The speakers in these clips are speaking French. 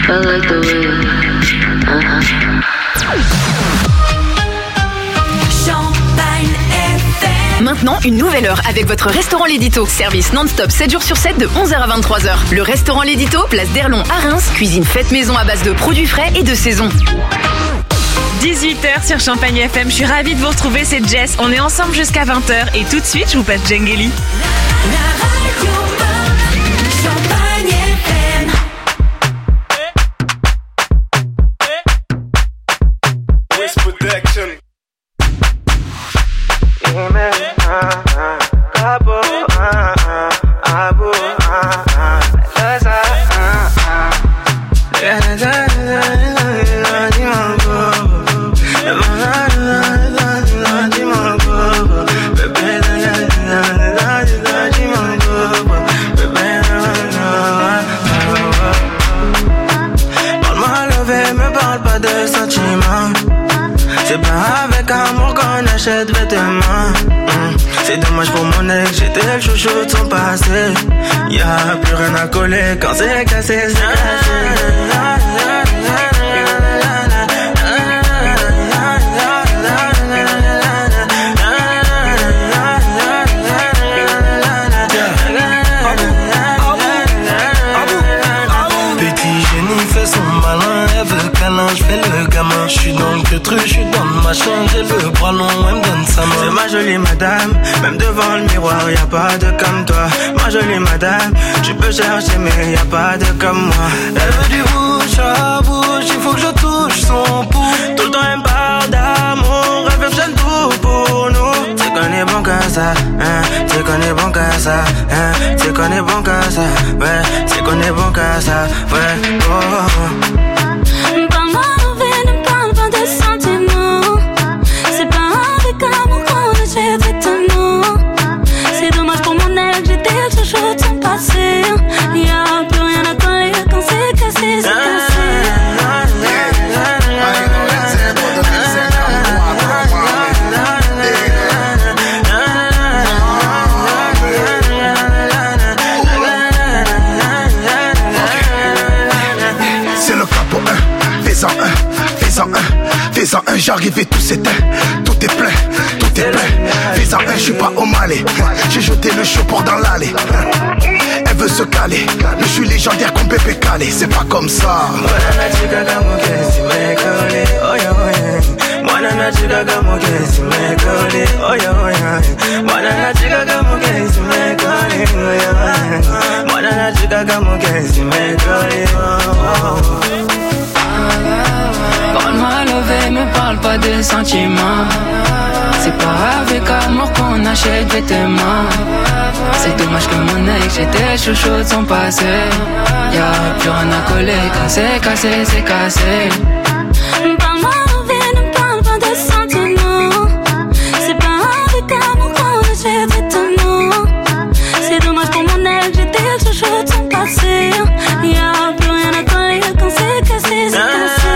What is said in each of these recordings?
I like the way. Maintenant, une nouvelle heure avec votre restaurant L'Édito. Service non-stop 7 jours sur 7 de 11h à 23h. Le restaurant L'Édito, place d'Erlon à Reims. Cuisine faite maison à base de produits frais et de saison. 18h sur Champagne FM. Je suis ravie de vous retrouver, c'est Jess. On est ensemble jusqu'à 20h et tout de suite, je vous passe Djengeli. C'est pas avec amour qu'on achète vêtements. C'est dommage pour mon ex, j'étais le chouchou de son passé. Y'a plus rien à coller quand c'est cassé, c'est cassé. Je fais le gamin, je suis dans le queutru, je suis dans le machin, j'ai le bras long, elle me donne sa main. C'est ma jolie madame, même devant le miroir, y'a pas de comme toi. Ma jolie madame, tu peux chercher mais y'a pas de comme moi. Elle veut du bouche à bouche, il faut que je touche son pouls. Tout le temps elle me parle d'amour, elle veut que j'aime tout pour nous. C'est qu'on est bon qu'à ça, hein, c'est qu'on est bon qu'à ça, hein, c'est qu'on est bon qu'à ça, ouais, c'est qu'on est bon qu'à ça, ouais, oh. C'est dommage pour mon ex, j'étais le chouchou de son passé. Y'a plus rien à coller quand c'est cassé, c'est cassé. C'est le capot 1, fais-en un, fais-en un, fais-en un, j'arrive et tout s'éteint, tout est plein, tout est plein. Fais-en un, je suis pas au Malais, j'ai jeté le chaud pour dans l'allée. Elle veut se caler, je suis légendaire comme Pépé Calé, c'est pas comme ça. Parle-moi levé, me parle pas de sentiments. C'est pas avec amour qu'on achète vêtements. C'est dommage que mon ex, j'étais chouchou de son passé. Y'a plus rien à coller quand c'est cassé, c'est cassé. Parle-moi levé, ne parle pas de sentiments. C'est pas avec amour qu'on achète vêtements. C'est dommage pour mon ex, j'étais chouchou de son passé. Y'a plus rien à coller quand c'est cassé, c'est cassé.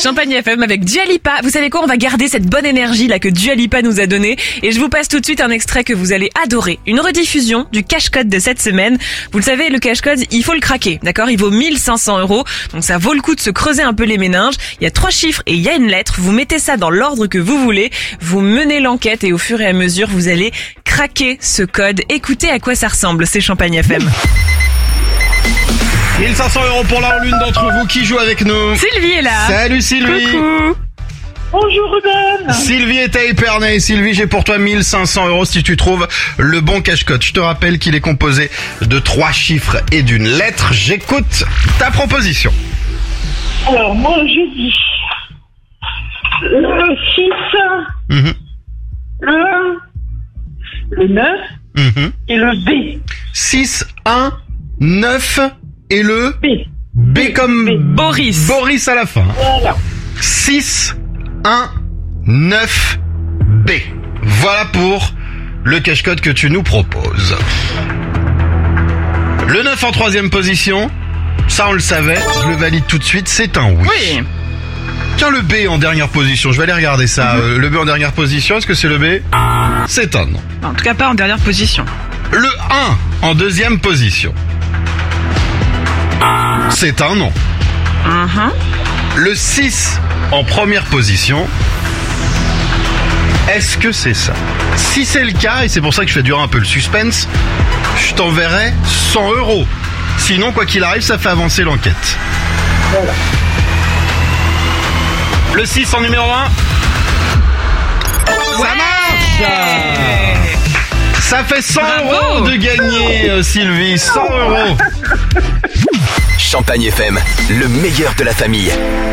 Champagne FM avec Dua Lipa. Vous savez quoi, on va garder cette bonne énergie là que Dua Lipa nous a donnée et je vous passe tout de suite un extrait que vous allez adorer. Une rediffusion du cash-code de cette semaine. Vous le savez, le cash-code, il faut le craquer, d'accord? Il vaut 1500 €, donc ça vaut le coup de se creuser un peu les méninges. Il y a 3 chiffres et il y a une lettre. Vous mettez ça dans l'ordre que vous voulez. Vous menez l'enquête et au fur et à mesure, vous allez craquer ce code. Écoutez à quoi ça ressemble, c'est Champagne FM. 1500 € pour l'une d'entre vous qui joue avec nous. Sylvie est là. Salut Sylvie. Coucou. Bonjour Ruben. Sylvie est à Épernay. Sylvie, j'ai pour toi 1500 € si tu trouves le bon cache-code. Je te rappelle qu'il est composé de 3 chiffres et d'une lettre. J'écoute ta proposition. Alors moi je dis le 6, le 9 et le B. 6, 1, 9 et le B comme Boris. Boris à la fin. Voilà. 6, 1, 9, B. Voilà pour le cache-code que tu nous proposes. Le 9 en 3e position, ça on le savait, je le valide tout de suite, c'est un oui. Oui. Tiens, le B en dernière position, je vais aller regarder ça. Le B en dernière position, est-ce que c'est le B? C'est un non. En tout cas pas en dernière position. Le 1 en 2e position. C'est un non. Le 6 en première position. Est-ce que c'est ça? Si c'est le cas, et c'est pour ça que je fais durer un peu le suspense, je t'enverrai 100 €. Sinon, quoi qu'il arrive, ça fait avancer l'enquête. Voilà. Le 6 en numéro 1. Ça marche! Ça fait 100 € de gagner, Sylvie. 100 €. Champagne FM, le meilleur de la famille.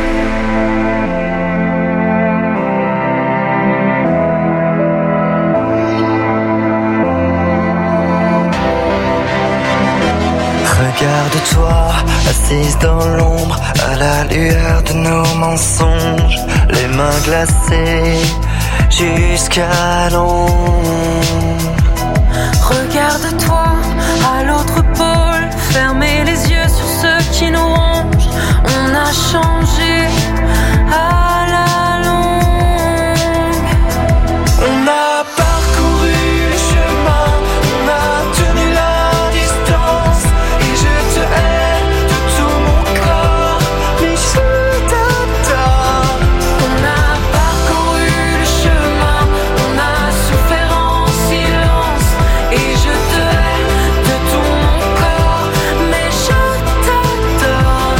Regarde-toi, assise dans l'ombre, à la lueur de nos mensonges, les mains glacées jusqu'à l'ombre. Regarde-toi à l'autre pôle, fermez les yeux sur ceux qui nous rongent. On a changé à la longue. On a parcouru le chemin, on a tenu la distance, et je te hais de tout mon corps, mais je t'adore. On a parcouru le chemin, on a souffert en silence, et je te hais de tout mon corps, mais je t'adore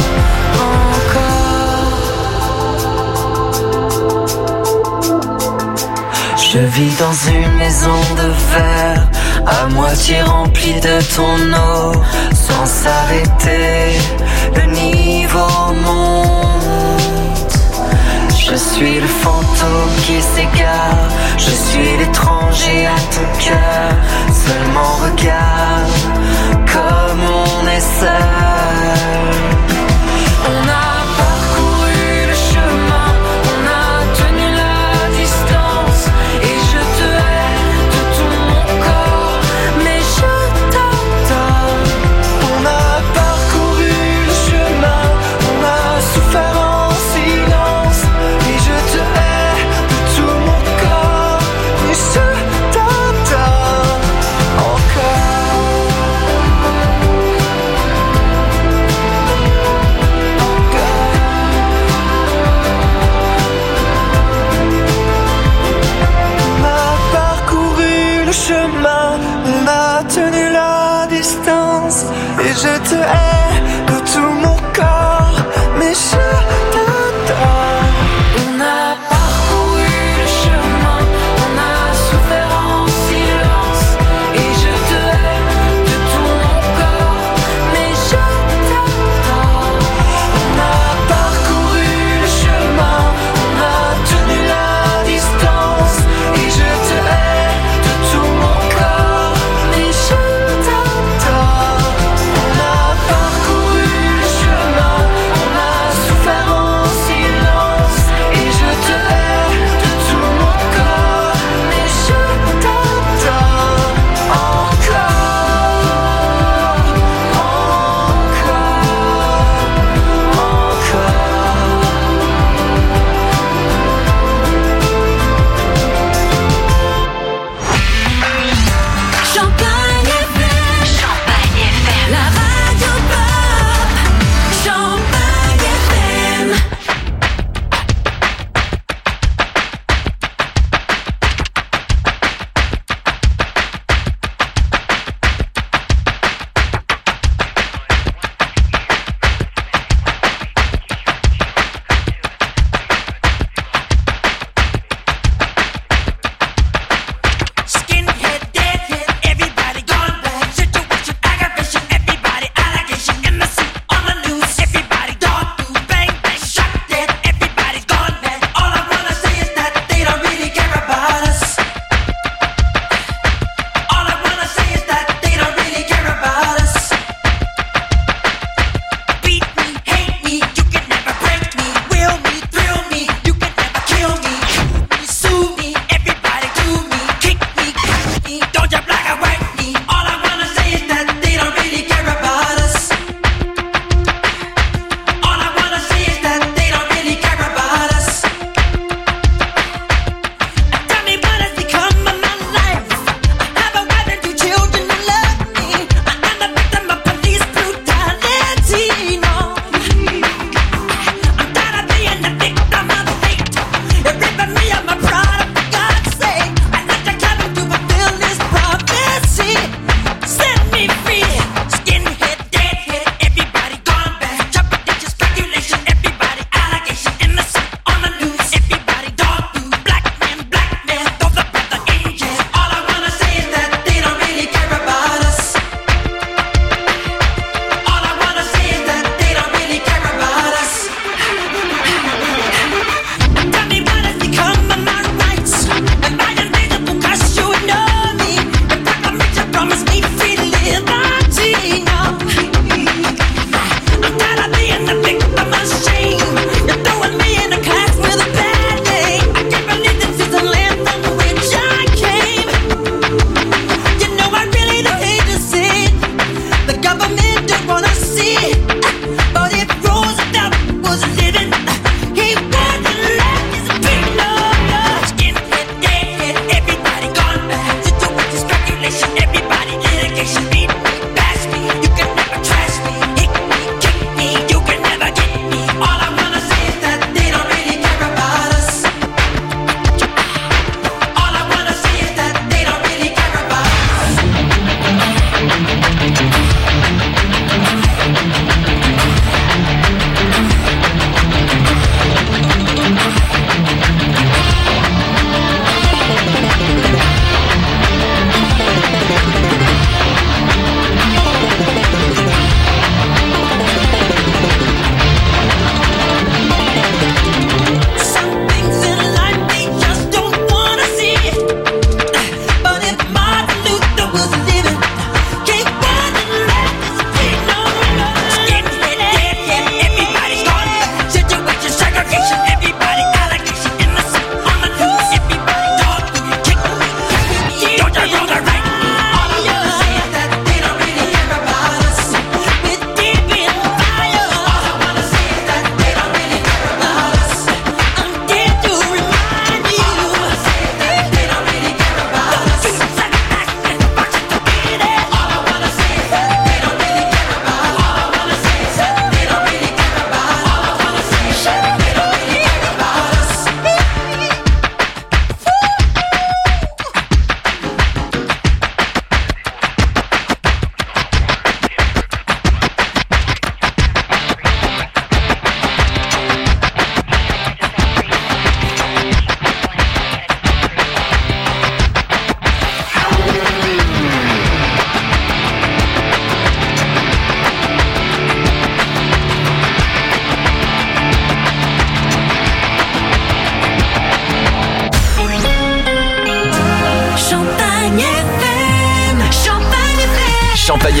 encore. Je vis dans une maison de verre, à moitié remplie de ton eau, sans s'arrêter, le niveau monte. Je suis le fantôme qui s'égare, je suis l'étranger à ton cœur. Seulement regarde comme on est seul. On a parcouru le chemin, on a tenu la distance, et je te hais de tout mon corps, mais je t'adore. On a parcouru le chemin, on a souffert en silence, et je te hais de tout mon corps, mais je t'adore encore.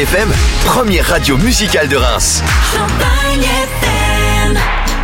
FM, première radio musicale de Reims. Champagne FM.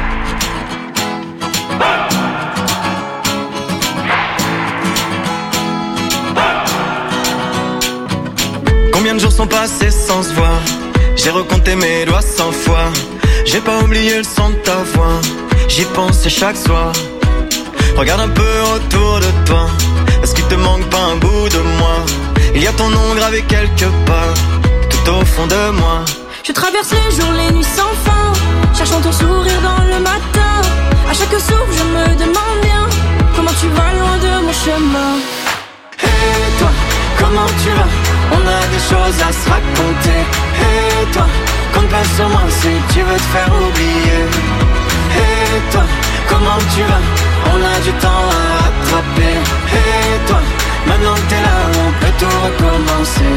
Combien de jours sont passés sans se voir? J'ai recompté mes doigts 100 fois. J'ai pas oublié le son de ta voix. J'y pense chaque soir. Regarde un peu autour de toi. Est-ce qu'il te manque pas un bout de moi? Il y a ton nom gravé quelque part, tout au fond de moi. Je traverse les jours, les nuits sans fin, cherchant ton sourire dans le matin. À chaque souffle je me demande bien comment tu vas loin de mon chemin. Et toi, comment tu vas? On a des choses à se raconter. Et toi, compte pas sur moi si tu veux te faire oublier. Et toi, comment tu vas? On a du temps à rattraper. Et toi, maintenant que t'es là, on peut tout recommencer.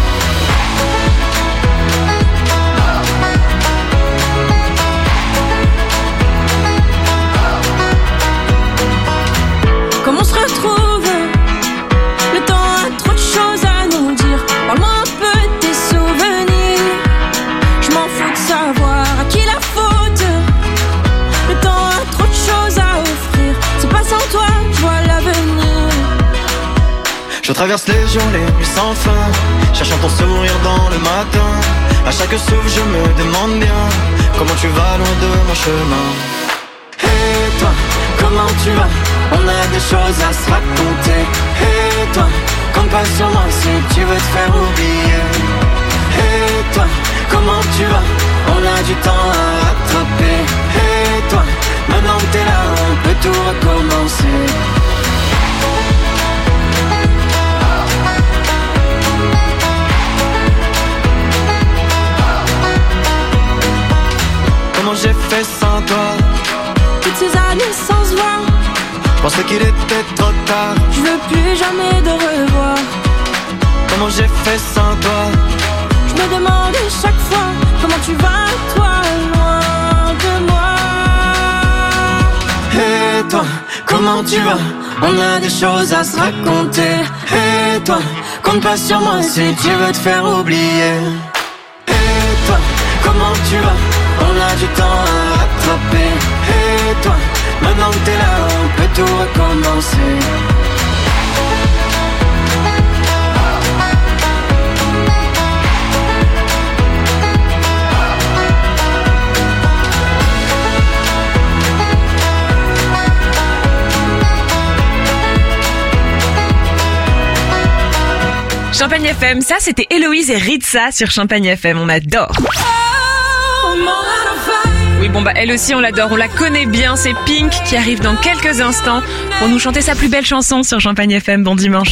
Comment on se retrouve? Le temps a trop de choses à nous dire. Parle-moi un peu de tes souvenirs. Je m'en fous de savoir à qui la faute. Le temps a trop de choses à offrir. C'est pas sans toi, je vois l'avenir. Je traverse les jours, les nuits sans fin, cherchant ton sourire dans le matin. À chaque souffle je me demande bien comment tu vas loin de mon chemin. Et toi, comment tu vas? On a des choses à se raconter. Et toi, compte pas sur moi si tu veux te faire oublier. Et toi, comment tu vas? On a du temps à rattraper. Et toi, maintenant que t'es là, on peut tout recommencer. Comment j'ai fait sans toi? Toutes ces années sans se voir, je pensais qu'il était trop tard. je veux plus jamais de revoir. Comment j'ai fait sans toi? Je me demande chaque fois comment tu vas, toi, loin de moi. Et toi, comment tu vas? On a des choses à se raconter. Et toi, compte pas sur moi si tu veux te faire oublier. Et toi, comment tu vas? On a du temps à rattraper. Et toi, maintenant que t'es là, on peut tout recommencer. Champagne FM, ça c'était Héloïse et Ritza sur Champagne FM, on adore. Oui bon bah elle aussi on l'adore, on la connaît bien, c'est Pink qui arrive dans quelques instants pour nous chanter sa plus belle chanson sur Champagne FM. Bon dimanche.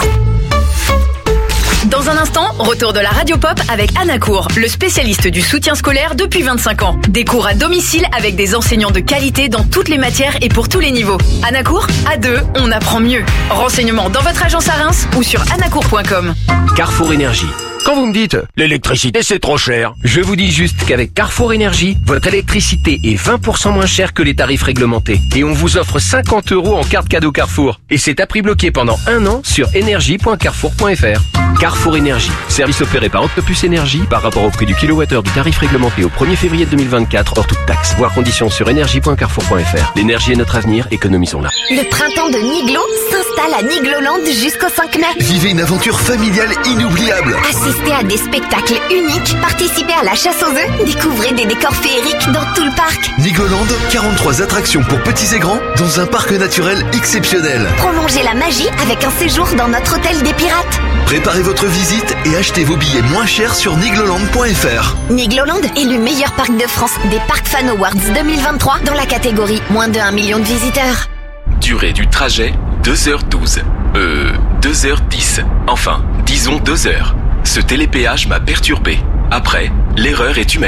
Dans un instant, retour de la radio pop avec Anacourt, le spécialiste du soutien scolaire depuis 25 ans. Des cours à domicile avec des enseignants de qualité dans toutes les matières et pour tous les niveaux. Anacourt, à deux, on apprend mieux. Renseignements dans votre agence à Reims ou sur anacourt.com. Carrefour Énergie. Quand vous me dites « l'électricité c'est trop cher », je vous dis juste qu'avec Carrefour Énergie, votre électricité est 20% moins chère que les tarifs réglementés. Et on vous offre 50 € en carte cadeau Carrefour. Et c'est à prix bloqué pendant 1 an sur énergie.carrefour.fr. Carrefour Énergie, service opéré par Octopus Énergie par rapport au prix du kilowattheure du tarif réglementé au 1er février 2024 hors toute taxe. Voir conditions sur énergie.carrefour.fr. L'énergie est notre avenir, économisons-la. Le printemps de Niglo s'installe à Nigloland jusqu'au 5 mai. Vivez une aventure familiale inoubliable. Assistez à des spectacles uniques, participez à la chasse aux œufs, découvrez des décors féeriques dans tout le parc. Nigloland, 43 attractions pour petits et grands dans un parc naturel exceptionnel. Prolongez la magie avec un séjour dans notre hôtel des pirates. Préparez votre visite et achetez vos billets moins chers sur nigloland.fr. Nigloland élu meilleur parc de France des Parc Fan Awards 2023 dans la catégorie moins de 1 million de visiteurs. Durée du trajet, 2h12. 2h10. Enfin, disons 2 heures. Ce télépéage m'a perturbé. Après, l'erreur est humaine.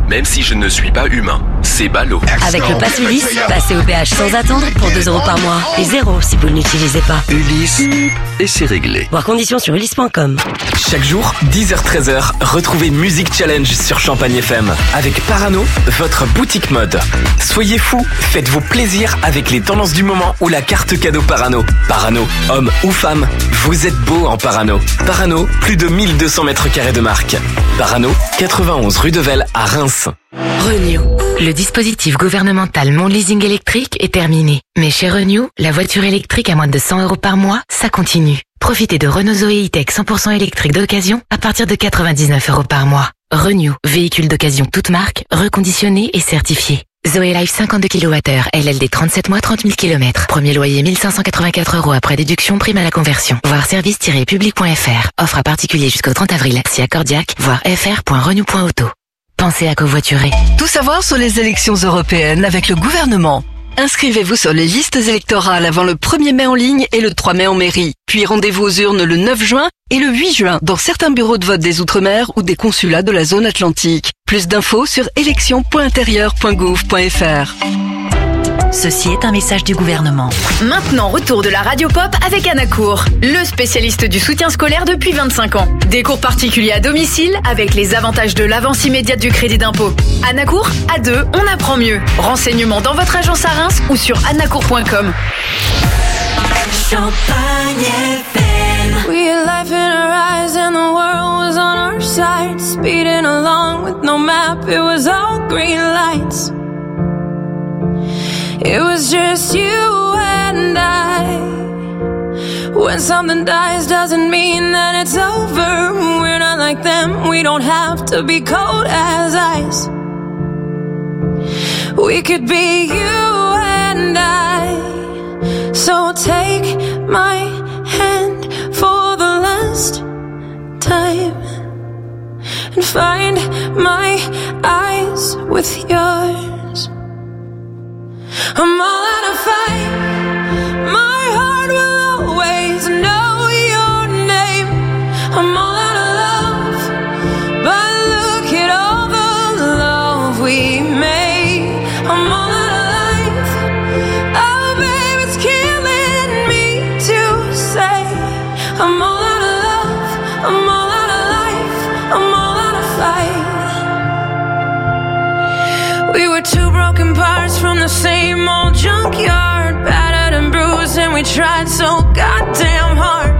même si je ne suis pas humain. C'est ballot. Avec le pass Ulysse, passez au péage sans attendre pour 2 € par mois. Et 0 si vous ne l'utilisez pas. Ulysse, et c'est réglé. Voir conditions sur ulysse.com. Chaque jour, 10h-13h, retrouvez Music Challenge sur Champagne FM. Avec Parano, votre boutique mode. Soyez fous, faites-vous plaisir avec les tendances du moment ou la carte cadeau Parano. Parano, homme ou femme, vous êtes beau en Parano. Parano, plus de 1200 mètres carrés de marque. Parano, 91 rue de Vesle à Reims. Renew. Le dispositif gouvernemental Mon Leasing électrique est terminé. Mais chez Renew, la voiture électrique à moins de 100 € par mois, ça continue. Profitez de Renault Zoé E-Tech 100% électrique d'occasion à partir de 99 € par mois. Renew, véhicule d'occasion toute marque, reconditionné et certifié. Zoé Life 52 kWh, LLD 37 mois 30 000 km. Premier loyer 1584 € après déduction, prime à la conversion. Voir service-public.fr. Offre à particulier jusqu'au 30 avril. Si accordiaque, voir fr.renew.auto. Pensez à covoiturer. Tout savoir sur les élections européennes avec le gouvernement. Inscrivez-vous sur les listes électorales avant le 1er mai en ligne et le 3 mai en mairie. Puis rendez-vous aux urnes le 9 juin et le 8 juin dans certains bureaux de vote des Outre-mer ou des consulats de la zone atlantique. Plus d'infos sur élections.intérieur.gouv.fr. Ceci est un message du gouvernement. Maintenant, retour de la Radio Pop avec Anacour, le spécialiste du soutien scolaire depuis 25 ans. Des cours particuliers à domicile avec les avantages de l'avance immédiate du crédit d'impôt. Anacour, à 2, on apprend mieux. Renseignements dans votre agence à Reims ou sur anacour.com. Champagne FM. We had life in our eyes and the world was on our side. Speeding along with no map, it was all green lights. It was just you and I. When something dies doesn't mean that it's over. We're not like them, we don't have to be cold as ice. We could be you and I. So take my hand for the last time and find my eyes with yours. I'm all out of fight. My heart will always know your name. I'm all out of love, but look at all the love we made. I'm all out of life. Oh, babe, it's killing me to say. I'm all out of love. I'm all out of life. I'm all out of fight. We were two broken parts from the same old junkyard, battered and bruised, and we tried so goddamn hard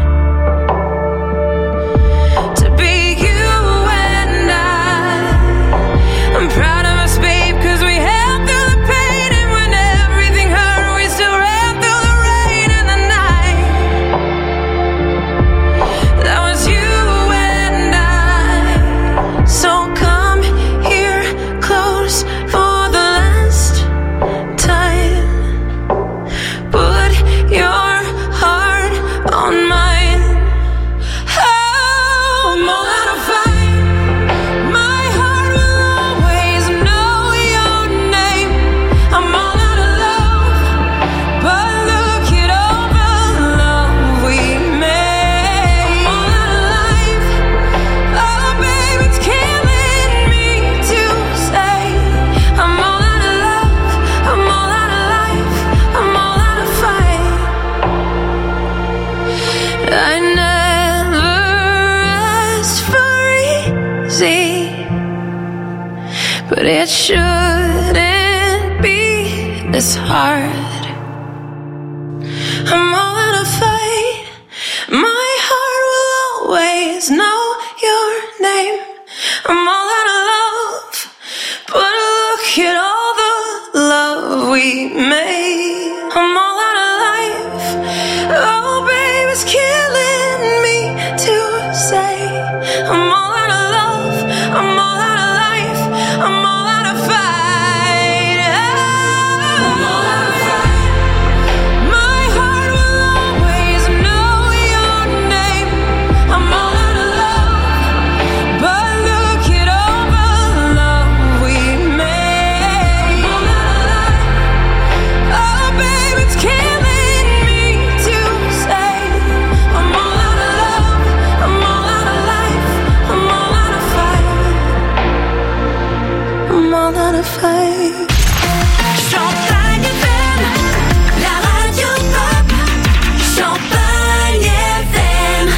to be you and I. I'm proud of us, babe, cause we held through the pain, and when everything hurt, we still ran through the rain and the night. That was you and I. So come here close for the last time. Put your heart on mine. Oh, I'm all out of fight. My heart will always know your name. I'm all out of love, but look at all the love we made. I'm all out of life. Oh, babe, it's killing me to say. I'm all out of love. I'm all out of life. I'm all out of fight. I never asked for easy, but it shouldn't be this hard. I'm all out of fight. My heart will always know your name. I'm all out of love, but look at all the love we made. I'm all out of life. Oh, babe, it's killing me to say. I'm all out of love. I'm all out of life. I'm all out of fight. I'm all out of fight. My heart will always know your name. I'm all out of love, but look at all the love we made. I'm all out of life. Oh, babe, it's killing smile not a fake. Champagne FM, la radio pop. Champagne FM.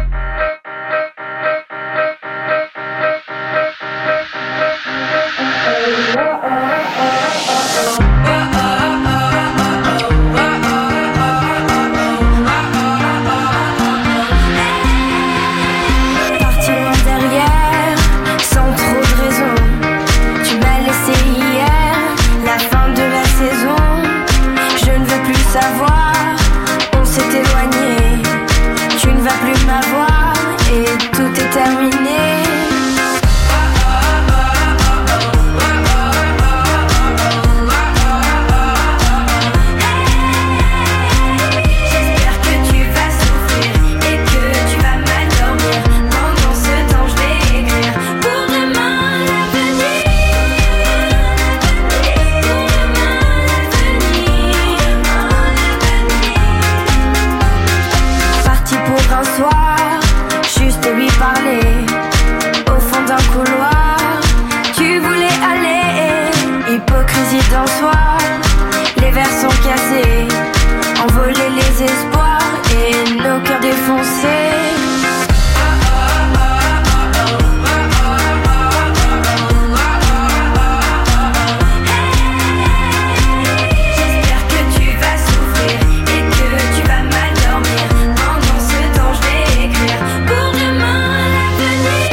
Parti loin derrière, sans trop de raison. Tu m'as laissé hier, la fin de la saison. Je ne veux plus savoir, on s'est éloigné. Tu ne vas plus m'avoir et tout est terminé. J'espère que tu vas souffrir et que tu vas mal dormir. Pendant ce temps je vais écrire pour demain l'avenir. Parti pour un soir, juste lui parler. Au fond d'un couloir, tu voulais aller. Hypocrisie d'un soir, les verres sont cassés. Envoler les espoirs et nos cœurs défoncés. J'espère que tu vas souffrir et que tu vas mal dormir. Pendant ce temps je vais écrire pour demain l'avenir.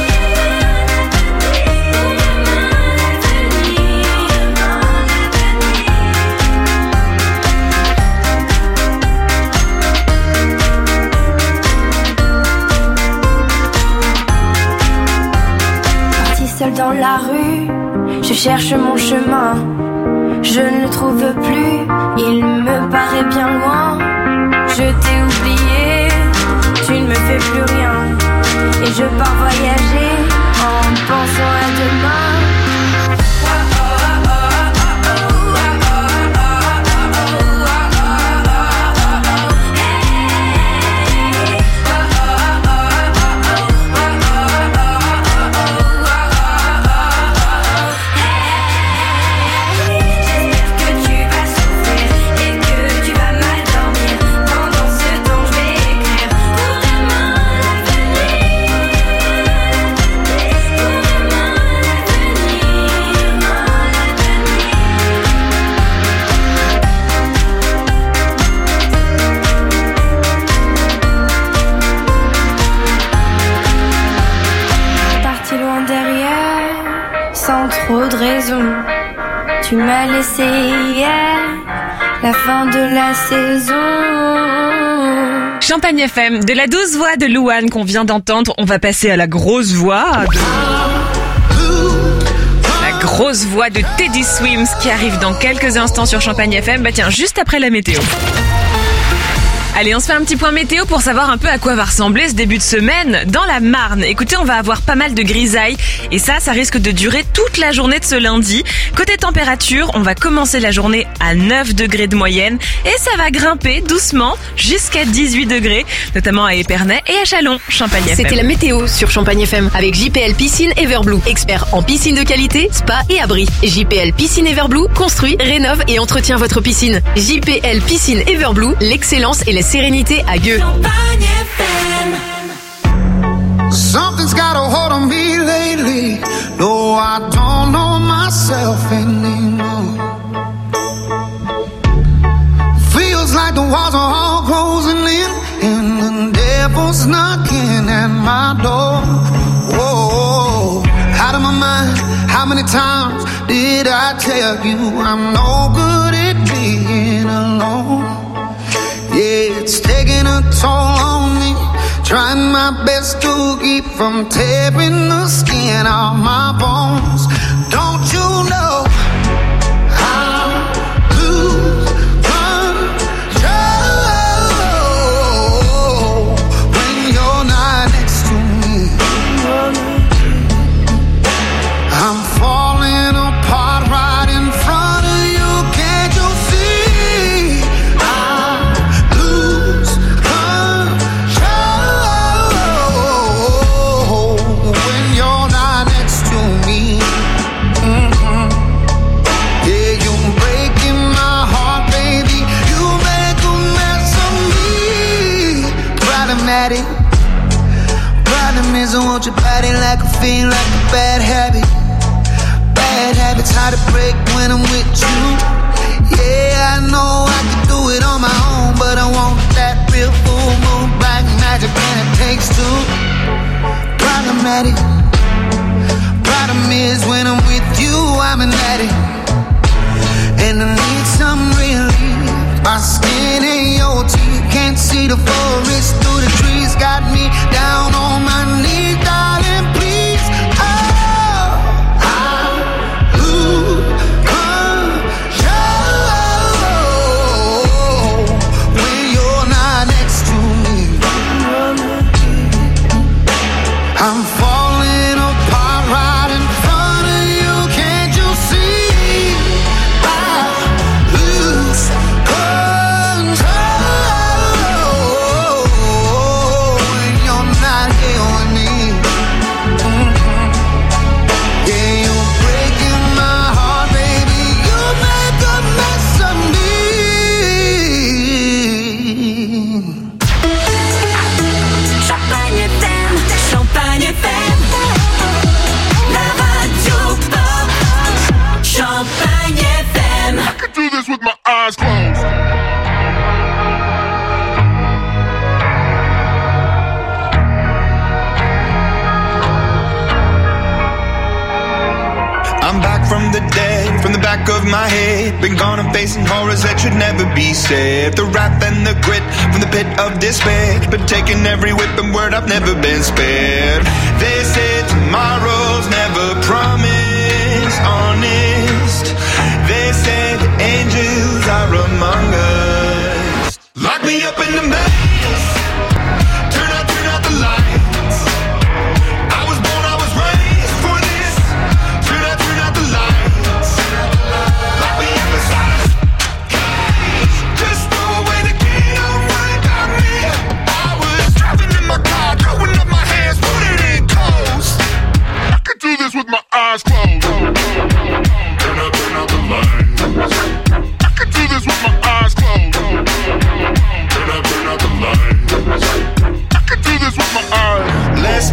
Parti seul dans la rue, je cherche mon chemin. Je ne le trouve plus, il me paraît bien loin. Je t'ai oublié, tu ne me fais plus rien. Et je pars voyager en pensant à demain. J'espère que tu vas souffrir et que tu vas mal dormir. Pendant ce temps je vais écrire pour demain l'avenir. Parti loin derrière, sans trop de raison. Tu m'as laissé hier, la fin de la saison. Champagne FM, de la douce voix de Louane qu'on vient d'entendre, on va passer à la grosse voix la grosse voix de Teddy Swims qui arrive dans quelques instants sur Champagne FM. Bah tiens, juste après la météo. Allez, on se fait un petit point météo pour savoir un peu à quoi va ressembler ce début de semaine dans la Marne. Écoutez, on va avoir pas mal de grisailles et ça risque de durer toute la journée de ce lundi. Côté température, on va commencer la journée à 9 degrés de moyenne et ça va grimper doucement jusqu'à 18 degrés, notamment à Épernay et à Chalon. Champagne FM. C'était la météo sur Champagne FM avec JPL Piscine Everblue, expert en piscine de qualité, spa et abri. JPL Piscine Everblue construit, rénove et entretient votre piscine. JPL Piscine Everblue, l'excellence et la sérénité à Gueux. Something's got a hold on me lately. No, I don't know myself anymore. Feels like the walls are all closing in and the devil's knocking at my door. Whoa, out of my mind. How many times did I tell you I'm no good at being alone? Yeah, it's taking a toll on me. Trying my best to keep from tearing the skin off my bones. Don't you know I lose control when you're not next to me? I'm falling apart right in front of you. Can't you see? I lose control when you're not next to me. want your body like a fiend, like a bad habit. Bad habits hard to break when I'm with you. Yeah, I know I can do it on my own, but I want that real full moon, black magic, and it takes two. Problematic. Problem is when I'm with you, I'm an addict, and I need some relief. My skin ain't your teeth, can't see the forest through the trees. Got me down on my knees, darling, please. Oh, I lose control when you're not next to me. I'm falling apart right in front of you, can't you see? I lose control when you're not here with me. Yeah, you're breaking my heart, baby. You make a mess of me. Champagne FM, Champagne FM, la radio pop. Champagne FM. I could do this with my eyes closed. I'm back from the dead, from the back of my head. Been gone and facing horrors that should never be said. The wrath and the grit from the pit of despair. Been taking every whip and word, I've never been spared. They say tomorrow's never promised, honest. They say the angels are among us. Lock me up in the maze. Turn out the lights. I was born, I was raised for this. Turn out the lights. Lock me up inside a cage. Just throw away the key, don't worry about me. I was driving in my car, throwing up my hands, put it in coast. I could do this with my eyes closed. Turn out the lights. I could do this with my eyes closed. Turn out the lights. I could do this with my eyes. Less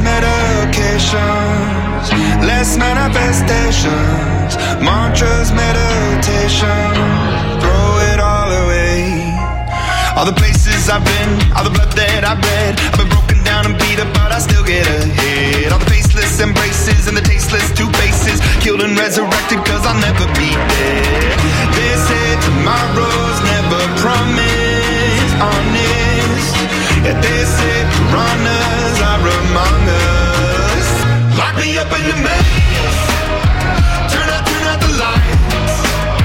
medications, less manifestations, mantras, meditation, throw it all away. All the places I've been, all the blood that I've bled, I've been broken down and beat up, but I still get ahead. All the faceless embraces and the tasteless two faces, killed and resurrected cause I'll never be dead. They say tomorrow's never promised, honest. Yeah, they say piranhas are among us. Lock me up in the maze. Turn out the lights.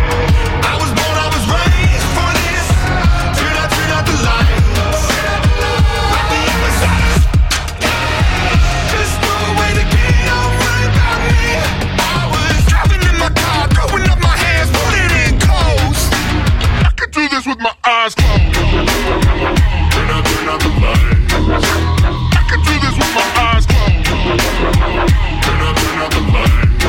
I was born, I was raised for this. Turn out the lights. Lock me up inside a cage. Just throw away the key, don't worry about me. I was driving in my car, throwing up my hands, put it in coast. I could do this with my eyes closed. Turn out the lights. I could do this with my eyes closed. Turn out the lights.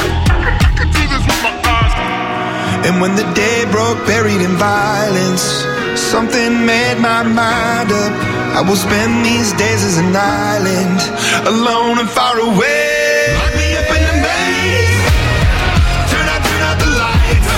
I could do this with my eyes closed. And when the day broke, buried in violence, something made my mind up. I will spend these days as an island, alone and far away. Lock me up in the maze. Turn out the lights.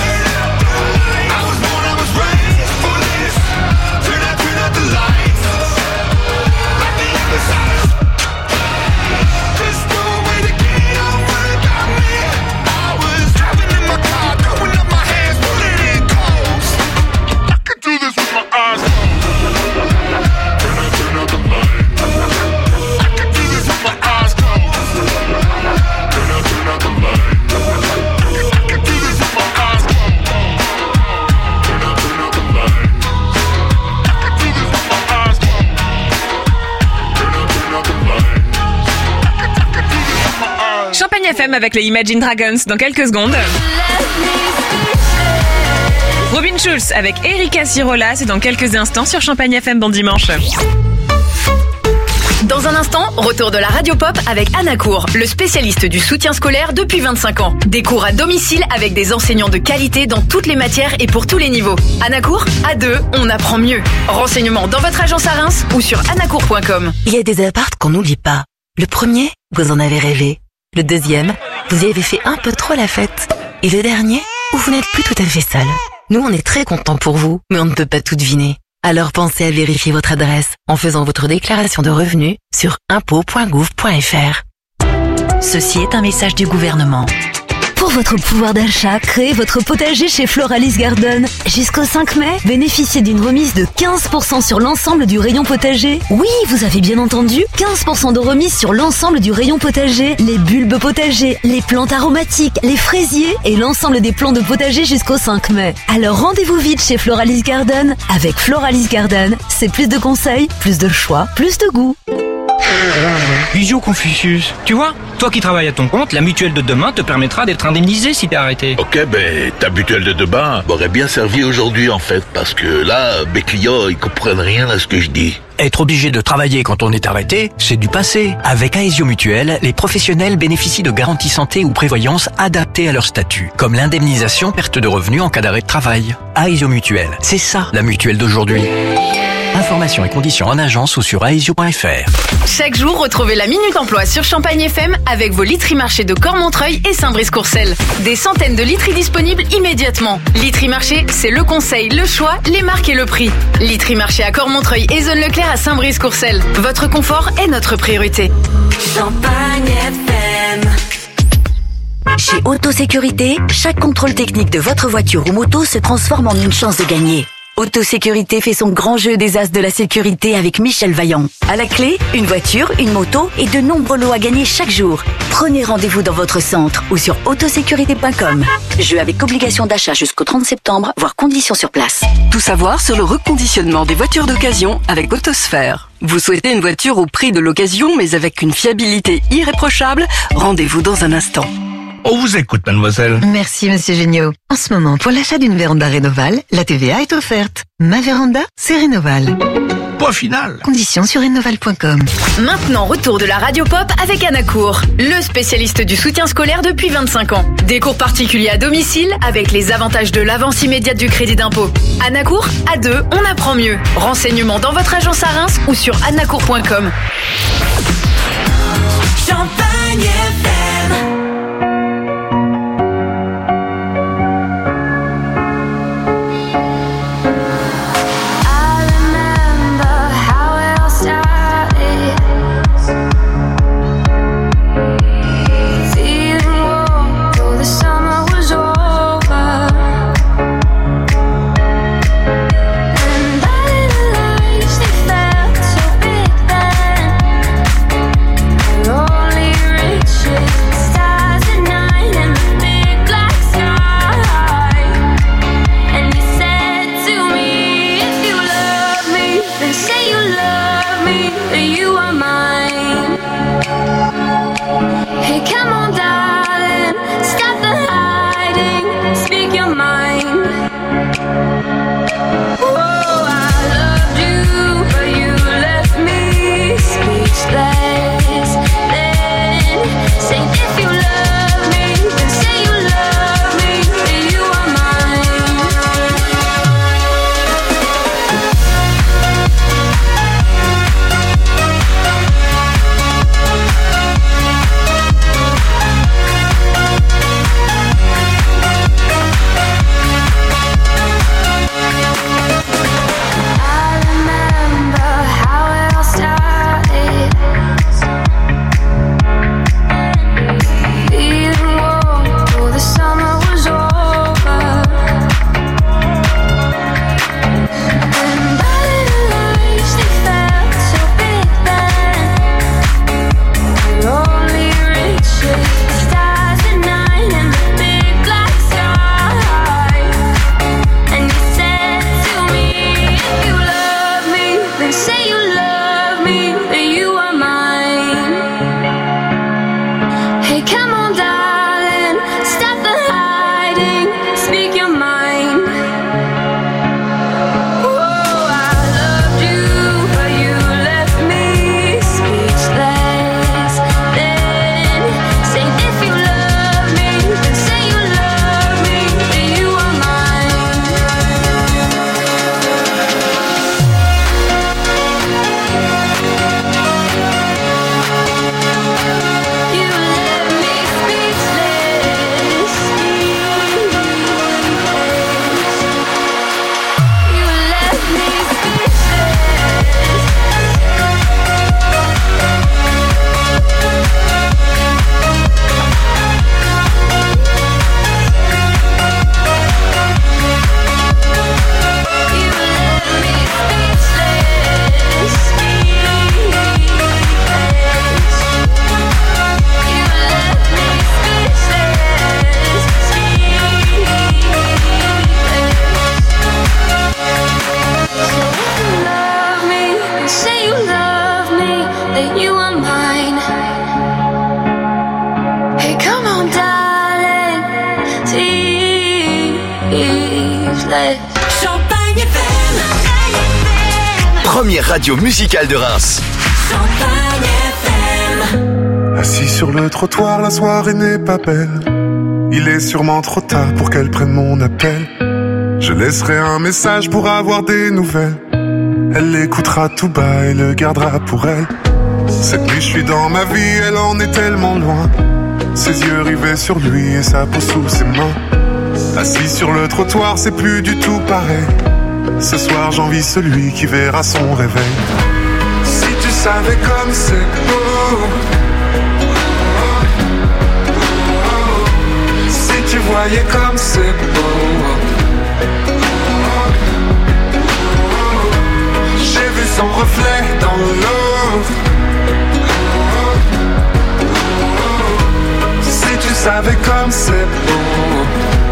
I was born, I was raised for this. Turn out the lights. Lock me up inside a cage. Just throw away the key, don't worry about me. I was driving in my car, throwing up my hands, put it in coast. I could do this with my eyes closed. Turn out the lights. I could do this with my eyes closed. Turn out the lights. I could do this with my eyes closed. Turn out the lights. I could do this with my eyes closed. Turn out the lights. I could do this with my eyes. Champagne FM avec les Imagine Dragons dans quelques secondes. Robin Schulz avec Erika Sirola, c'est dans quelques instants sur Champagne FM. Bon dimanche. Dans un instant, retour de la radio pop avec Anacour, le spécialiste du soutien scolaire depuis 25 ans. Des cours à domicile avec des enseignants de qualité dans toutes les matières et pour tous les niveaux. Anacour, à deux, on apprend mieux. Renseignements dans votre agence à Reims ou sur anacour.com. Il y a des apparts qu'on n'oublie pas. Le premier, vous en avez rêvé. Le deuxième, vous y avez fait un peu trop la fête. Et le dernier, où vous n'êtes plus tout à fait seul. Nous, on est très contents pour vous, mais on ne peut pas tout deviner. Alors pensez à vérifier votre adresse en faisant votre déclaration de revenus sur impôts.gouv.fr. Ceci est un message du gouvernement. Pour votre pouvoir d'achat, créez votre potager chez Floralis Garden. Jusqu'au 5 mai, bénéficiez d'une remise de 15% sur l'ensemble du rayon potager. Oui, vous avez bien entendu, 15% de remise sur l'ensemble du rayon potager. Les bulbes potagers, les plantes aromatiques, les fraisiers et l'ensemble des plants de potager jusqu'au 5 mai. Alors rendez-vous vite chez Floralis Garden. Avec Floralis Garden, c'est plus de conseils, plus de choix, plus de goût. Bisous Confucius. Tu vois, toi qui travailles à ton compte, la mutuelle de demain te permettra d'être indemnisé si t'es arrêté. Ok, ta mutuelle de demain m'aurait bien servi aujourd'hui en fait, parce que là, mes clients, ils comprennent rien à ce que je dis. Être obligé de travailler quand on est arrêté, c'est du passé. Avec Aesio Mutuelle, les professionnels bénéficient de garanties santé ou prévoyance adaptées à leur statut, comme l'indemnisation perte de revenus en cas d'arrêt de travail. Aesio Mutuelle, c'est ça la mutuelle d'aujourd'hui. Informations et conditions en agence ou sur aesio.fr. Chaque jour, retrouvez la Minute Emploi sur Champagne FM avec vos literies marchés de Cormontreuil et Saint-Brice-Courcelles. Des centaines de literies disponibles immédiatement. Literie marché, c'est le conseil, le choix, les marques et le prix. Literie marché à Cormontreuil et Zone Leclerc à Saint-Brice-Courcelles. Votre confort est notre priorité. Champagne FM. Chez Autosécurité, chaque contrôle technique de votre voiture ou moto se transforme en une chance de gagner. Autosécurité fait son grand jeu des as de la sécurité avec Michel Vaillant. À la clé, une voiture, une moto et de nombreux lots à gagner chaque jour. Prenez rendez-vous dans votre centre ou sur autosécurité.com. Jeu avec obligation d'achat jusqu'au 30 septembre, voire conditions sur place. Tout savoir sur le reconditionnement des voitures d'occasion avec Autosphère. Vous souhaitez une voiture au prix de l'occasion mais avec une fiabilité irréprochable? Rendez-vous dans un instant. On vous écoute, mademoiselle. Merci, monsieur Géniaud. En ce moment, pour l'achat d'une véranda Rénoval, la TVA est offerte. Ma véranda, c'est Rénoval. Point final. Conditions sur rénoval.com. Maintenant, retour de la Radio Pop avec Anacours, le spécialiste du soutien scolaire depuis 25 ans. Des cours particuliers à domicile avec les avantages de l'avance immédiate du crédit d'impôt. Anacours, à 2, on apprend mieux. Renseignements dans votre agence à Reims ou sur anacours.com. Champagne FM. Only reach it. speechless. Champagne FM. Première radio musicale de Reims. Champagne FM. Assis sur le trottoir, la soirée n'est pas belle. Il est sûrement trop tard pour qu'elle prenne mon appel. Je laisserai un message pour avoir des nouvelles. Elle l'écoutera tout bas et le gardera pour elle. Cette nuit je suis dans ma vie, elle en est tellement loin. Ses yeux rivés sur lui et sa peau sous ses mains. Assis sur le trottoir, c'est plus du tout pareil. Ce soir j'envie celui qui verra son réveil. Si tu savais comme c'est beau, si tu voyais comme c'est beau. J'ai vu son reflet dans l'eau. Si tu savais comme c'est beau.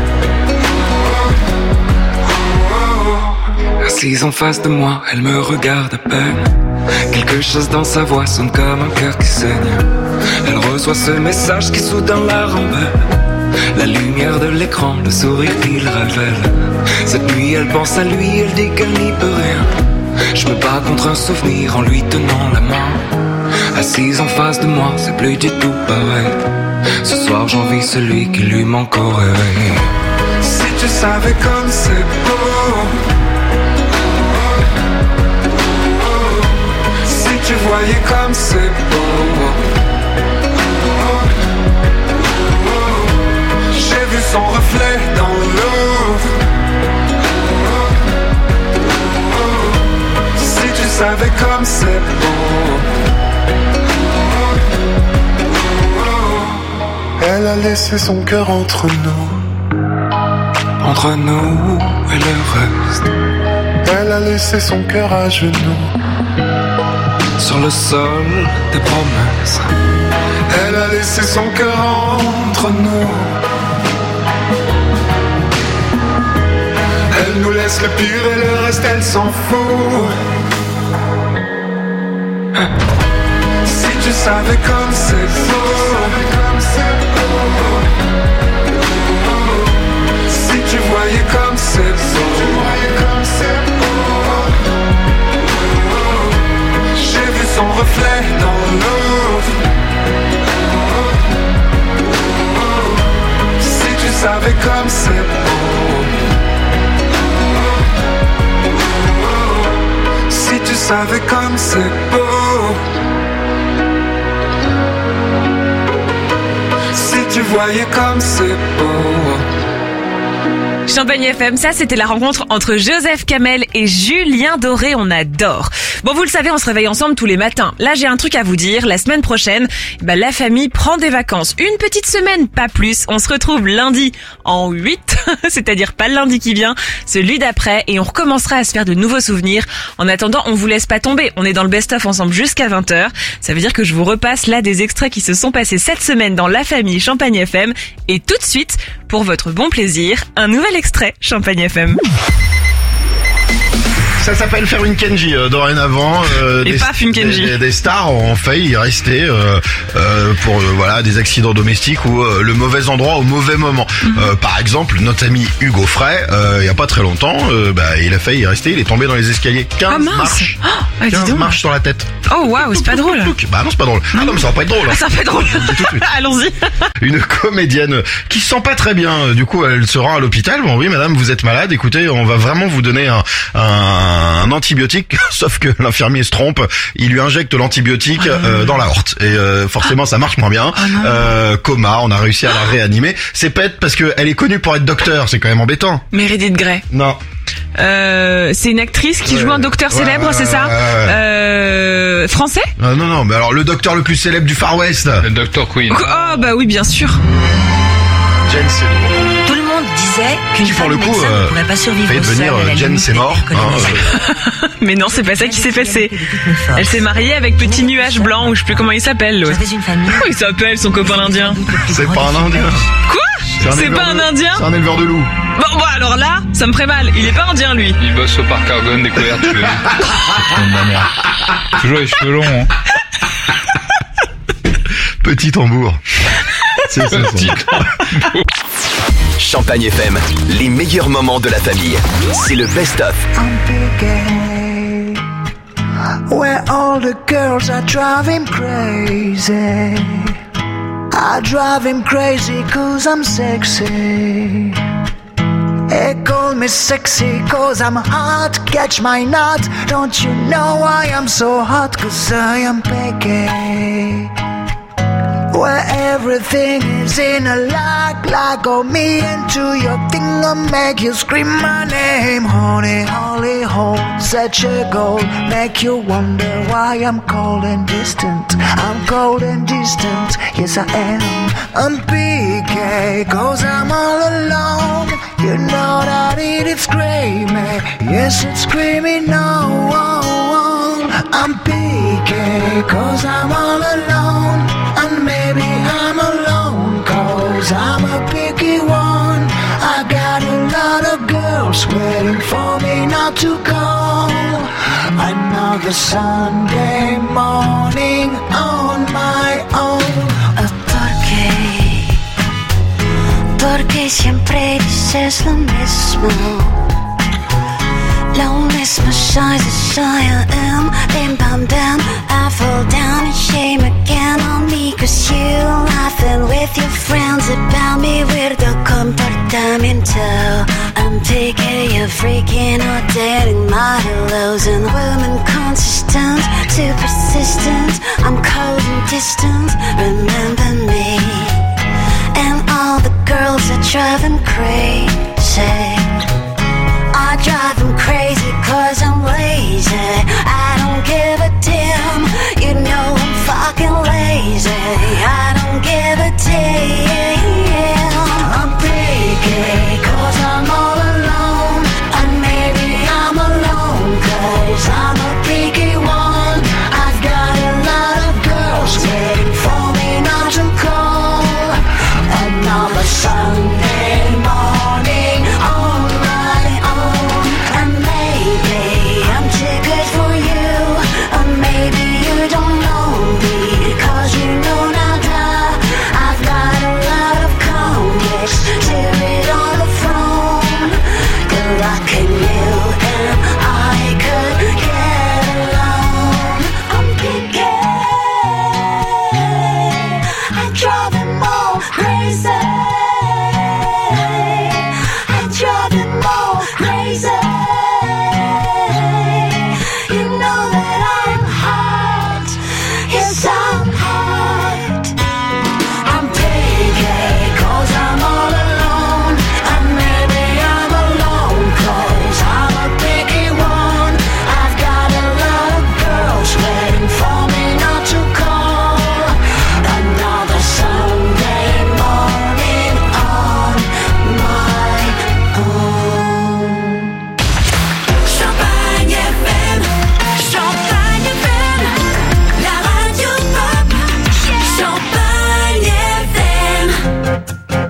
Assise en face de moi, elle me regarde à peine. Quelque chose dans sa voix sonne comme un cœur qui saigne. Elle reçoit ce message qui soudain la rembelle. La lumière de l'écran, le sourire qu'il révèle. Cette nuit elle pense à lui, elle dit qu'elle n'y peut rien. Je me bats contre un souvenir en lui tenant la main. Assise en face de moi, c'est plus du tout pareil. Ce soir j'envie celui qui lui manque au réveil. Si tu savais comme c'est beau. Si tu voyais comme c'est beau. J'ai vu son reflet dans l'eau. Si tu savais comme c'est beau. Elle a laissé son cœur entre nous. Entre nous et le reste. Elle a laissé son cœur à genoux. Sur le sol des promesses. Elle a laissé son cœur entre nous. Elle nous laisse le pire et le reste elle s'en fout. Si tu savais comme c'est beau. Si tu voyais comme c'est beau. J'ai vu son reflet dans l'eau. Si tu savais comme c'est beau. Si tu savais comme c'est beau. Si tu voyais comme c'est beau. Champagne FM, ça c'était la rencontre entre Joseph Kamel et Julien Doré, on adore. Bon, vous le savez, on se réveille ensemble tous les matins. Là, j'ai un truc à vous dire, la semaine prochaine, la famille prend des vacances. Une petite semaine, pas plus. On se retrouve lundi en 8, c'est-à-dire pas le lundi qui vient, celui d'après, et on recommencera à se faire de nouveaux souvenirs. En attendant, on vous laisse pas tomber. On est dans le best-of ensemble jusqu'à 20h. Ça veut dire que je vous repasse là des extraits qui se sont passés cette semaine dans la famille Champagne FM. Et tout de suite, pour votre bon plaisir, un nouvel extrait Champagne FM. Ça s'appelle faire une Kenji dorénavant. Des stars ont failli y rester pour voilà des accidents domestiques ou le mauvais endroit au mauvais moment. Par exemple, notre ami Hugo Frey, il y a pas très longtemps, il a failli y rester. Il est tombé dans les escaliers. 15 marches. 15 marches sur la tête. Oh waouh, c'est pas drôle. Bah non, c'est pas drôle. Ah non, mais ça va pas être drôle. Ah, ça va pas être drôle. Allons-y. Une comédienne qui se sent pas très bien. Du coup, elle se rend à l'hôpital. Bon, oui, madame, vous êtes malade. Écoutez, on va vraiment vous donner un antibiotique, sauf que l'infirmier se trompe, il lui injecte l'antibiotique dans l'aorte et forcément ça marche moins bien. Coma, on a réussi à la réanimer. C'est bête parce que elle est connue pour être docteur, c'est quand même embêtant. Meredith Grey. Non. C'est une actrice qui joue un docteur célèbre, c'est ça? Français? Non, mais alors le docteur le plus célèbre du Far West. Le Dr Queen. Oh bah oui, bien sûr. Jane Seymour. Tout le monde disait qu'une femme médecin ne pourrait pas survivre fait devenir Jane Seymour. Mais non, c'est pas ça qui s'est passé. Elle s'est mariée avec Petit Nuage Blanc, ou je sais plus comment il s'appelle, l'autre. Comment il s'appelle, son copain indien? C'est pas un indien. Quoi? C'est pas un indien? C'est un éleveur de loups. Bon, alors là, ça me ferait mal. Il est pas indien, lui. Il bosse au parc Argonne des couvertures. Toujours les cheveux longs, hein. Petit tambour. C'est ça. Champagne FM, les meilleurs moments de la famille. C'est le best-of. Where all the girls are driving crazy. I drive him crazy cause I'm sexy. They call me sexy cause I'm hot. Catch my nut. Don't you know I am so hot cause I am picky. Where everything is in a lock on me into your thing. I'll make you scream my name. Honey, holy hole, such a goal. Make you wonder why I'm cold and distant. I'm cold and distant, yes I am. I'm PK, cause I'm all alone. You know that it's screaming, yes it's screaming no. I'm PK, cause I'm all alone. And maybe I'm alone, cause I'm a picky one. I got a lot of girls waiting for me not to go. Another Sunday morning on my own. Porque siempre dices lo mismo. Loneliness, my size is I am. Bim bam bam, I fall down and shame again on me. Cause you laughing with your friends about me. Weirdo comportamiento. I'm picky, you're freaking out, dating my lows. And women consistent, too persistent. I'm cold and distant, remember me. And all the girls that drive him crazy. I drive him crazy cause I'm lazy. I don't give a damn. You know I'm fucking lazy. I don't give a damn. I'm picky cause I'm all alone. And maybe I'm alone cause I'm a picky one. I've got a lot of girls waiting for me not to call. Another Sunday morning on my own. And maybe I'm too good for you. Or maybe you don't know me cause you know nada. I've got a lot of complex to read on the phone. Good luck in you and I could get along. I'm picky. I drive them all crazy. I drive them all crazy. You know that I'm hot. Yes, I'm hot. I'm picky cause I'm all alone. And maybe I'm alone cause I'm a picky one. I've got a lot of girls waiting for me not to call. Another Sunday morning on my own. Champagne FM, Champagne FM, la radio pop, Champagne FM.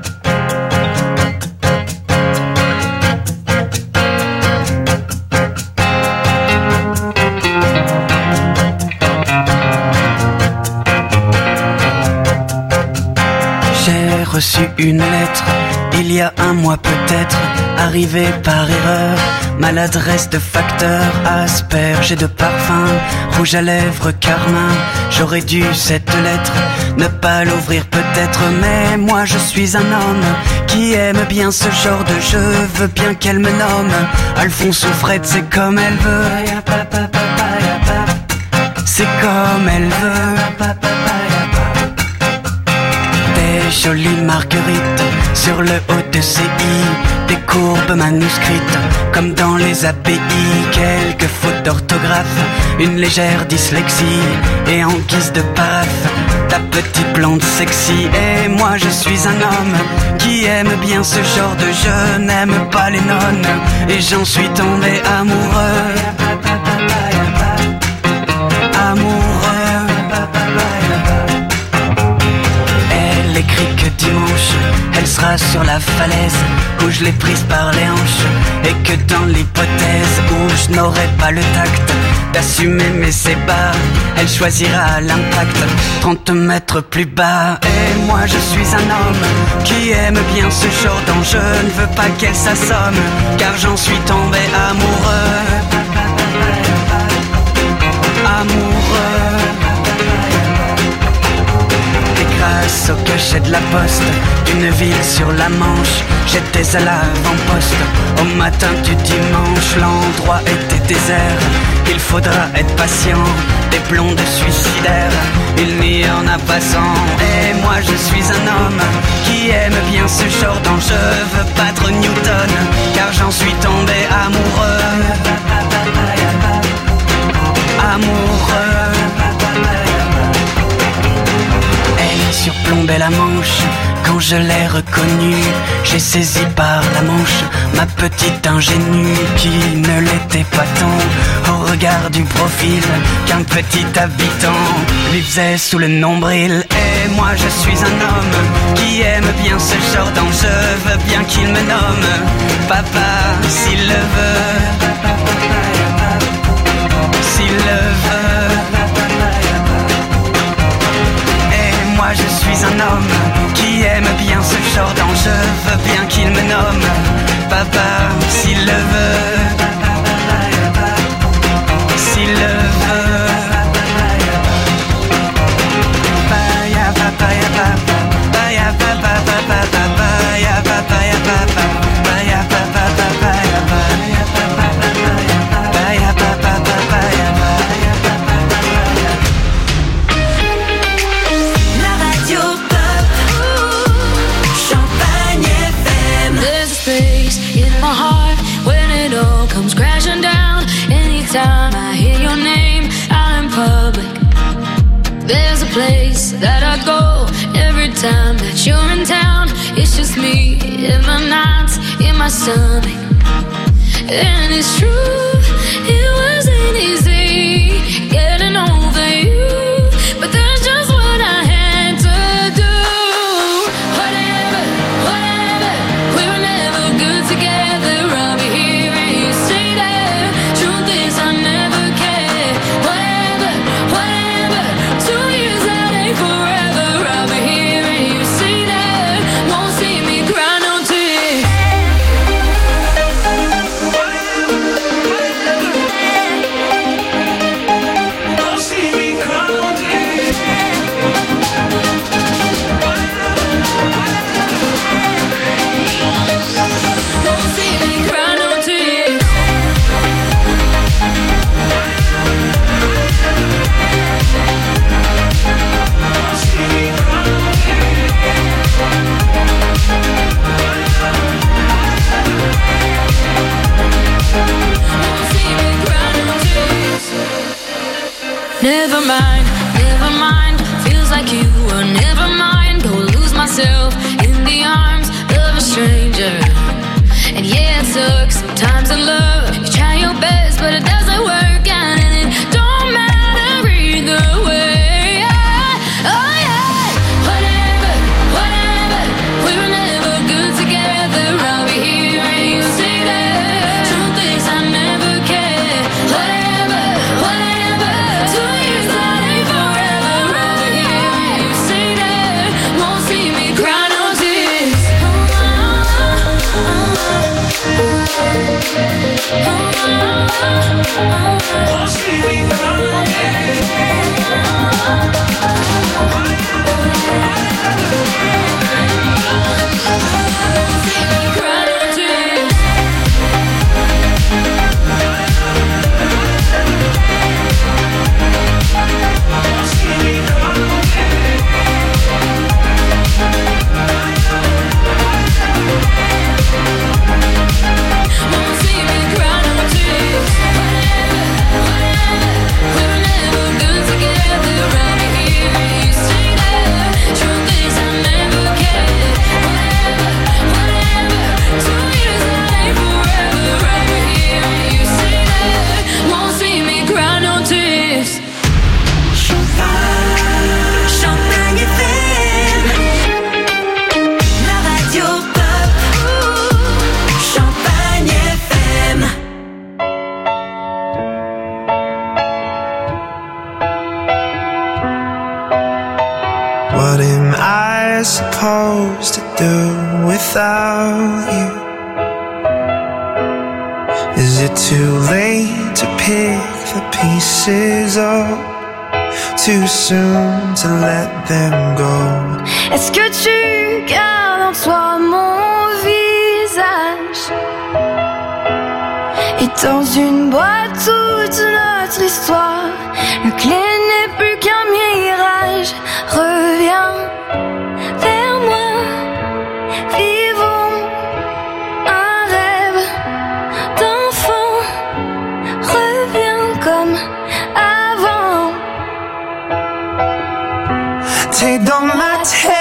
J'ai reçu une lettre, il y a un mois peut-être, arrivée par erreur. Maladresse de facteur, asperge et de parfum, rouge à lèvres, carmin. J'aurais dû cette lettre ne pas l'ouvrir peut-être, mais moi je suis un homme qui aime bien ce genre de jeu. Veux bien qu'elle me nomme Alphonse ou Fred, c'est comme elle veut. C'est comme elle veut. Des jolies marguerites sur le haut de CI, des courbes manuscrites comme dans les API, quelques fautes d'orthographe, une légère dyslexie et en guise de paraphe ta petite plante sexy. Et moi je suis un homme qui aime bien ce genre de jeu, n'aime pas les nonnes et j'en suis tombé amoureux. Elle écrit que dimanche elle sera sur la falaise où je l'ai prise par les hanches, et que dans l'hypothèse où je n'aurai pas le tact d'assumer mes ébats, elle choisira l'impact 30 mètres plus bas. Et moi je suis un homme qui aime bien ce genre d'enjeu. Je ne veux pas qu'elle s'assomme, car j'en suis tombé amoureux. Amoureux. Et grâce au cachet de la poste d'une ville sur la Manche, j'étais à l'avant-poste. Au matin du dimanche, l'endroit était désert. Il faudra être patient, des blondes suicidaires, il n'y en a pas 100. Et moi je suis un homme qui aime bien ce genre d'enjeu. Je veux battre Newton, car j'en suis tombé amoureux. Amoureux. Elle surplombait la Manche. Quand je l'ai reconnue, j'ai saisi par la manche ma petite ingénue qui ne l'était pas tant au regard du profil qu'un petit habitant lui faisait sous le nombril. Et moi je suis un homme qui aime bien ce genre d'enjeu. Je veux bien qu'il me nomme papa s'il le veut. S'il le veut. Et moi je suis un homme qui aime bien ce genre d'enjeu. Je veux bien qu'il me nomme papa s'il le veut. S'il le veut. Baya papa ya papa. Baya papa papa papa. Ya papa ya papa. Baya papa papa ya baya papa papa ya baya papa papa ya baya papa papa. La radio pop, Champagne FM. There's a space in my heart when it all comes crashing down. Anytime I hear your name out in public, there's a place that I go every time that you're in town. It's just me in my nights, in my stomach. And it's true, it wasn't easy getting over you, but that's just what I had to do. Whatever, whatever, we were never good together. I'll be here and you stay there. Truth is I never cared. Whatever, whatever, 2 years that ain't forever. I'll be here and you stay there. Won't see me cry no tears. Never mind, feels like you were never mine. Go lose myself in the arms of a stranger. And yeah, it sucks sometimes in love. You try your best, but it doesn't work out, and it don't matter either way. Oh yeah, whatever, whatever, we were never good together. I'll be here and you stay there. Truth is I never cared. Whatever, whatever, 2 years that ain't forever. I'll be here and you stay there. Won't see me cry no tears. Won't see me cry no tears. Whatever, whatever, we were never good Is it too late to pick the pieces up? Too soon to let them go? Est-ce que tu gardes en toi mon visage? Et dans une boîte toute notre histoire, le clé n'est plus qu'un mirage. Reviens vers moi, vivons un rêve d'enfant. Reviens comme avant. T'es dans ma tête.